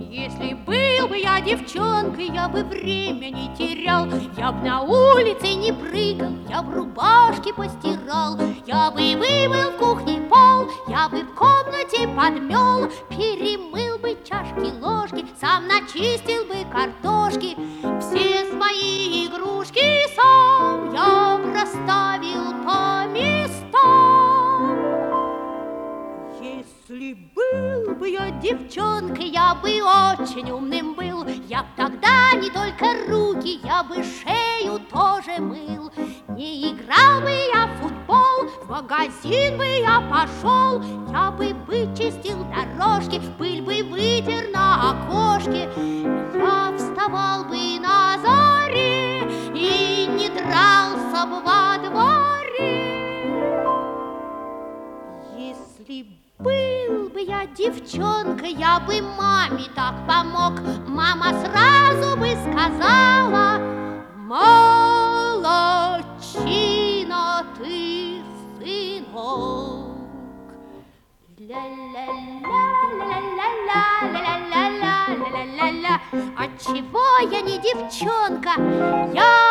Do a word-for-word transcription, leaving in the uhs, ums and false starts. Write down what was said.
Если был бы я девчонкой, я бы время не терял. Я б на улице не прыгал, я б рубашки постирал. Я бы вымыл в кухне пол, я бы в комнате подмел. Перемыл бы чашки, ложки, сам начистил бы картошки. Все свои игрушки сам я б расставил по местам. Если был бы я девчонкой, я бы очень умным был. Я б тогда не только руки, я бы шею тоже мыл. Не играл бы я в футбол, в магазин бы я пошел. Я бы вычистил дорожки, пыль бы вытер на окошке. Я вставал бы на заре и не дрался бы во дворе. Если был бы я девчонкой, я бы маме так помог. Мама сразу бы сказала: молодчина ты, сынок. Ля-ля-ля-ля-ля-ля-ля-ля-ля-ля-ля. Отчего я не девчонка? Я